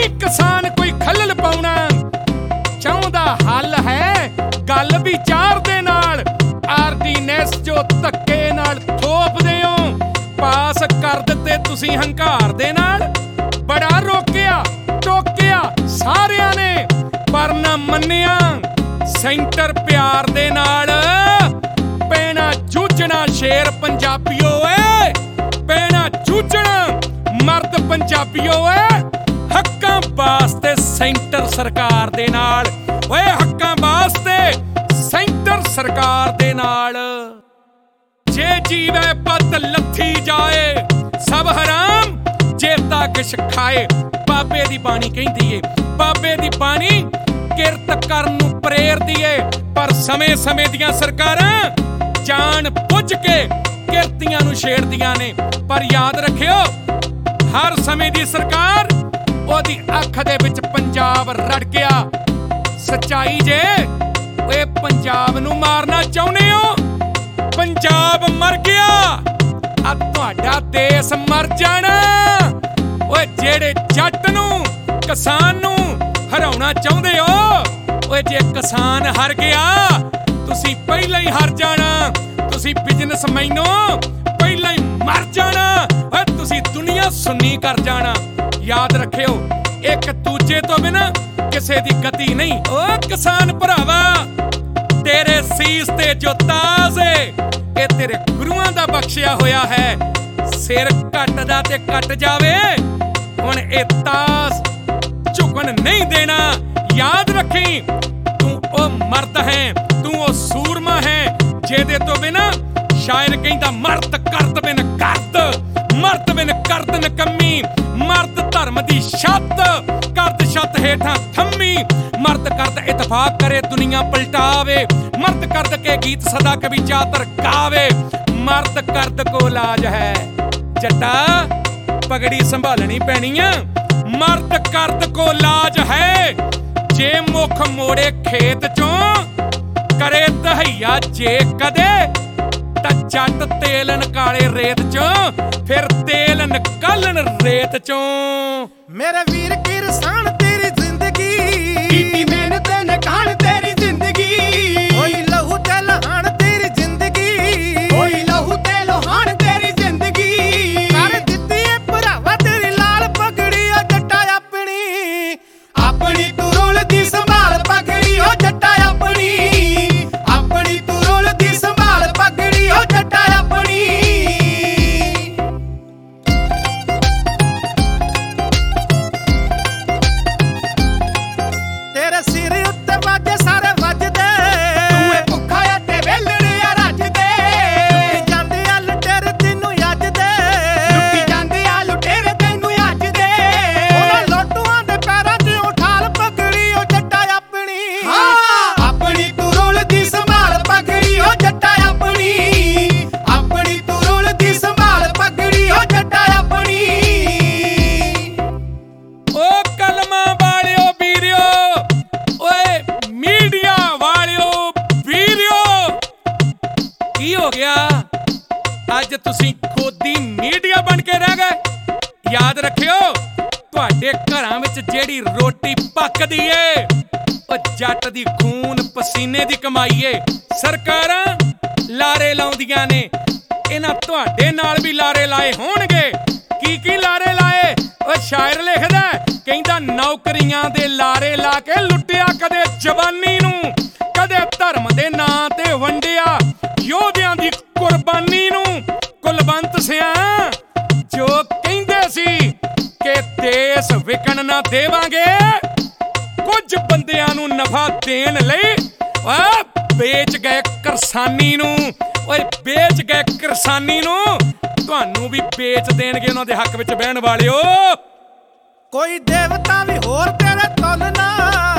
ਨਹੀਂ ਕਿਸਾਨ ਕੋਈ ਖੱਲਲ ਪਾਉਣਾ ਚਾਹੁੰਦਾ, ਹੱਲ ਹੈ ਗੱਲ ਵਿਚਾਰ ਦੇ ਨਾਲ। ਆਰਡੀਨੈਂਸ ਜੋ ਧੱਕੇ ਨਾਲ ਥੋਪਦੇ ਹੋ, ਪਾਸ ਕਰ ਦਿੱਤੇ ਤੁਸੀਂ ਹੰਕਾਰ ਦੇ ਨਾਲ। ਬੜਾ ਰੋਕਿਆ ਟੋਕਿਆ ਸਾਰਿਆਂ ਨੇ ਪਰ ਨਾ ਮੰਨਿਆ ਸੈਂਟਰ ਪਿਆਰ ਦੇ ਨਾਲ। ਪੈਣਾ ਜੂਝਣਾ ਸ਼ੇਰ ਪੰਜਾਬੀਓ ਏ, ਪੈਣਾ ਜੂਝਣਾ ਮਰਦ ਪੰਜਾਬੀਓ ਏ। ਹੱਕਾਂ ਵਾਸਤੇ ਸੈਂਟਰ ਸਰਕਾਰ ਦੇ ਨਾਲ, ਓਏ ਹੱਕਾਂ ਵਾਸਤੇ ਸੈਂਟਰ ਸਰਕਾਰ ਦੇ ਨਾਲ। ਜੇ ਜੀਵੇ ਪਤ ਲੱਥੀ ਜਾਏ ਸਭ ਹਰਾਮ, ਜੇਤਾ ਕਿਛ ਖਾਏ। ਬਾਬੇ ਦੀ ਬਾਣੀ ਕਹਿੰਦੀ ਏ, ਬਾਬੇ ਦੀ ਬਾਣੀ ਕਿਰਤ ਕਰਨ ਨੂੰ ਪ੍ਰੇਰਦੀ ਏ। ਪਰ ਸਮੇਂ ਦੀਆਂ ਸਰਕਾਰਾਂ ਜਾਣ ਬੁੱਝ ਕੇ ਕਿਰਤੀਆਂ ਨੂੰ ਛੇੜਦੀਆਂ ਨੇ। ਪਰ ਯਾਦ ਰੱਖਿਓ, ਹਰ ਸਮੇਂ ਦੀ ਸਰਕਾਰ ਉਹਦੀ ਅੱਖ ਦੇ ਵਿੱਚ ਪੰਜਾਬ ਰੜ ਗਿਆ। ਸੱਚਾਈ ਜੇ ਓਏ ਪੰਜਾਬ ਨੂੰ ਮਾਰਨਾ ਚਾਹੁੰਦੇ ਹੋ, ਪੰਜਾਬ ਮਰ ਗਿਆ, ਆ ਤੁਹਾਡਾ ਦੇਸ਼ ਮਰ ਜਾਣਾ। ਓਏ ਜਿਹੜੇ ਜੱਟ ਨੂੰ ਕਿਸਾਨ ਨੂੰ ਹਰਾਉਣਾ ਚਾਹੁੰਦੇ ਹੋ, ਓਏ ਜੇ ਕਿਸਾਨ ਹਾਰ ਗਿਆ ਤੁਸੀਂ ਪਹਿਲਾਂ ਹੀ ਹਾਰ ਜਾਣਾ। ਤੁਸੀਂ ਬਿਜ਼ਨਸਮੈਨੋਂ ਪਹਿਲਾਂ ਹੀ ਮਰ ਜਾਣਾ। ਓਏ ਤੁਸੀਂ ਦੁਨੀਆ ਸੁੰਨੀ ਕਰ ਜਾਣਾ। ਯਾਦ ਰੱਖਿਓ, ਇੱਕ ਦੂਜੇ ਤੋਂ ਬਿਨਾਂ ਕਿਸੇ ਦੀ ਗਤੀ ਨਹੀਂ। ਓ ਕਿਸਾਨ ਭਰਾਵਾ, ਤੇਰੇ ਸੀਸ ਤੇ ਜੋ ਤਾਜ ਏ ਇਹ ਤੇਰੇ ਗੁਰੂਆਂ ਦਾ ਬਖਸ਼ਿਆ ਹੋਇਆ ਹੈ। ਸਿਰ ਕੱਟਦਾ ਤੇ ਕੱਟ ਜਾਵੇ, ਹੁਣ ਇਹ ਤਾਜ ਝੁਕਣ ਨਹੀਂ ਦੇਣਾ। ਯਾਦ ਰੱਖੀ, ਤੂੰ ਉਹ ਮਰਦ ਹੈ, ਤੂੰ ਉਹ ਸੂਰਮਾ ਹੈ ਜਿਹਦੇ ਤੋਂ ਬਿਨਾਂ ਸ਼ਾਇਰ ਕਹਿੰਦਾ ਮਰਦ ਕਰਦ ਬਿਨ ਕਰਦ, ਮਰਦ ਬਿਨ ਕਰਦ ਨਕੰਮੀ। ਮਰਦ ਧਰਮ ਦੀ ਛੱਤ, ਕਰਦ ਛੱਤ ਹੇਠਾਂ ਥੰਮੀ। ਮਰਦ ਕਰਦ ਇਤਫਾਕ ਕਰੇ ਦੁਨੀਆ ਪਲਟਾਵੇ, ਮਰਦ ਕਰਦ ਕੇ ਗੀਤ ਸਦਾ ਕਵੀ ਚਾਤਰ ਗਾਵੇ। ਮਰਦ ਕਰਦ ਕੋ ਲਾਜ ਹੈ ਜੱਟਾ, ਪਗੜੀ ਸੰਭਾਲਣੀ ਪੈਣੀ ਆ। ਮਰਦ ਕਰਦ ਕੋ ਲਾਜ ਹੈ, ਜੇ ਮੁੱਖ ਮੋੜੇ ਖੇਤ ਚੋਂ ਕਰੇ ਦਹਈਆ ਜੇ ਕਦੇ, ਤਾਂ ਜੱਟ ਤੇਲ ਨਿਕਾਲੇ ਰੇਤ ਚੋਂ, ਫਿਰ ਤੇਲ ਨਿਕਾਲਣ ਰੇਤ ਚੋਂ। ਮੇਰੇ ਵੀਰ ਕਿਰਸਾਨ ਤੇਰੀ ਜ਼ਿੰਦਗੀ ਕੀਤੀ ਮਿਹਨਤ ਨੇ ਖਾਣ ਤੇਰੀ ਜ਼ਿੰਦਗੀ। ਹੋਈ ਲਹੂ ਤੇ ਲਹਾਣ ਤੇਰੀ ਜ਼ਿੰਦਗੀ, ਹੋਈ ਲਹੂ ਤੇ ਲਹਾਣ ਤੇਰੀ ਜ਼ਿੰਦਗੀ। ਕਰ ਦਿੱਤੀ ਏ ਭਰਾਵਾ ਤੇਰੀ ਲਾਲ ਪਗੜੀ ਓ ਜੱਟਾ ਆਪਣੀ, ਆਪਣੀ ਤੂੰ ਰੋਲਦੀ ਸੰਭਾਲ ਪਗੜੀ ਓ ਜੱਟਾ ਆਪਣੀ, ਆਪਣੀ ਤੂੰ ਰੋਲਦੀ ਸੰਭਾਲ ਪਗੜੀ ਓ ਜੱਟਾ ਆਪਣੀ। ਤੇਰੇ ਸਿਰ ਉੱਤੇ ਵਾਜੇ ਸਾਰੇ ਵੱਜਦੇ, ਤੂੰ ਏ ਭੁੱਖਾ ਆ ਤੇ ਵੇਲੜੇ ਆ ਰੱਜਦੇ। ਲੁੱਟੀ ਜਾਂਦੇ ਆ ਲੁਟੇਰੇ ਤੈਨੂੰ ਅੱਜਦੇ, ਲੁੱਟੀ ਜਾਂਦੇ ਆ ਲੁਟੇਰੇ ਤੈਨੂੰ ਅੱਜਦੇ। ਉਹਨਾਂ ਲੋਟੂਆਂ ਦੇ ਪੈਰਾਂ 'ਚ ਉਠਾਲ ਪਗੜੀ ਓ ਜੱਟਾ ਆਪਣੀ, ਆਪਣੀ ਤੂੰ ਰੋਲਦੀ ਸੰਭਾਲ ਪਗੜੀ ਓ ਜੱਟਾ ਆਪਣੀ, ਆਪਣੀ ਤੂੰ ਰੋਲਦੀ ਸੰਭਾਲ ਪਗੜੀ ਓ ਜੱਟਾ ਆਪਣੀ। ਓ ਕਲਮਾਂ ਵਾਲਿਓ ਵੀਰਿਓ, ਓਏ ਮੀਡੀਆ ਵਾਲਿਓ ਵੀਰਿਓ, ਕੀ ਹੋ ਗਿਆ ਅੱਜ ਤੁਸੀਂ ਖੋਦੀ ਮੀਡੀਆ ਬਣ ਕੇ ਰਹਿ ਗਏ? ਯਾਦ ਰੱਖਿਓ, ਤੁਹਾਡੇ ਘਰਾਂ ਵਿੱਚ ਜਿਹੜੀ ਰੋਟੀ ਪੱਕਦੀ ਏ ਉਹ ਜੱਟ ਦੀ ਖੂਨ ਪਸੀਨੇ ਦੀ ਕਮਾਈ ਏ। ਸਰਕਾਰਾਂ ਲਾਰੇ ਲਾਉਂਦੀਆਂ ਨੇ, ਇਹਨਾਂ ਤੁਹਾਡੇ ਨਾਲ ਵੀ ਲਾਰੇ ਲਾਏ ਹੋਣਗੇ। ਕੀ ਲਾਰੇ ਲਾਏ? ਓ ਸ਼ਾਇਰ ਲਿਖਦਾ, ਕਹਿੰਦਾ ਨੌਕਰੀਆਂ ਦੇ ਲਾਰੇ ਲਾ ਕੇ ਲੁੱਟਿਆ ਕਦੇ ਜਵਾਨੀ ਨੂੰ, ਕਦੇ ਧਰਮ ਦੇ ਨਾਂ ਤੇ ਵੰਡਿਆ ਯੋਧਿਆਂ ਦੀ ਕੁਰਬਾਨੀ ਨੂੰ। ਕੁਲਵੰਤ ਸਿਆਂ ਜੋ ਕਹਿੰਦੇ ਸੀ ਕਿ ਦੇਸ਼ ਵਿਕਣ ਨਾ ਦੇਵਾਂਗੇ, ਕੁਝ ਬੰਦਿਆਂ ਨੂੰ ਨਫਾ ਦੇਣ ਲਈ ਵੇਚ ਗਏ ਕਿਰਸਾਨੀ ਨੂੰ। ਓਏ ਵੇਚ ਗਏ ਕਿਰਸਾਨੀ ਨੂੰ, ਤੁਹਾਨੂੰ ਵੀ ਵੇਚ ਦੇਣਗੇ ਉਹਨਾਂ ਦੇ ਹੱਕ ਵਿੱਚ ਬਹਿਣ ਵਾਲਿਓ। ਕੋਈ ਦੇਵਤਾ ਵੀ ਹੋਰ ਤੇਰੇ ਤੁਲ ਨਾ